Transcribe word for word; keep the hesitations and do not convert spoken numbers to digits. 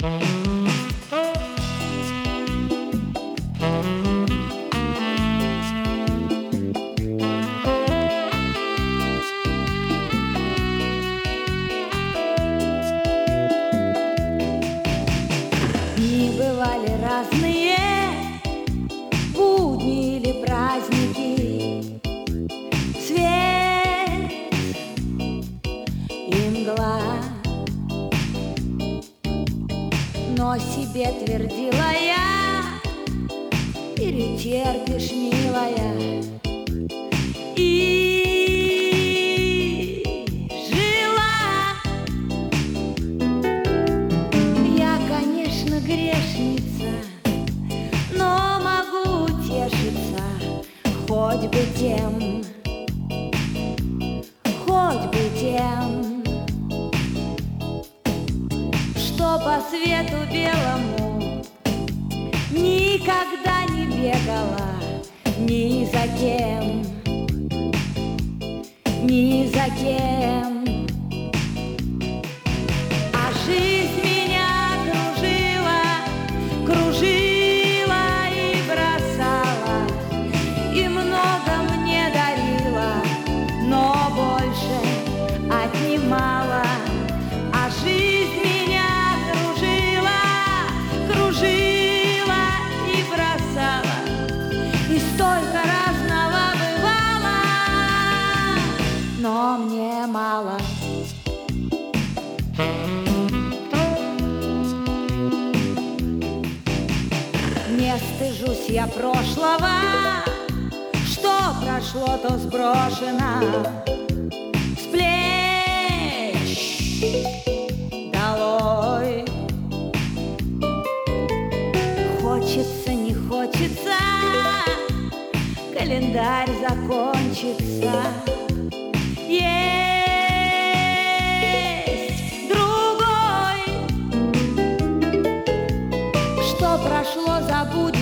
Бывали разные будни или праздники, свет и мгла. Но себе твердила я: перетерпишь, милая. И грешница, но могу утешиться хоть бы тем, хоть бы тем, что по свету белому никогда не бегала ни за кем, ни за кем. А жизнь кружила и бросала, и много мне дарила, но больше отнимала. А жизнь меня кружила, кружила и бросала, и столько разного бывало, но мне мало. Не стыжусь я прошлого, что прошло, то сброшено с плеч долой. Хочется, не хочется, календарь закончится. Есть другой, что прошло, забудь.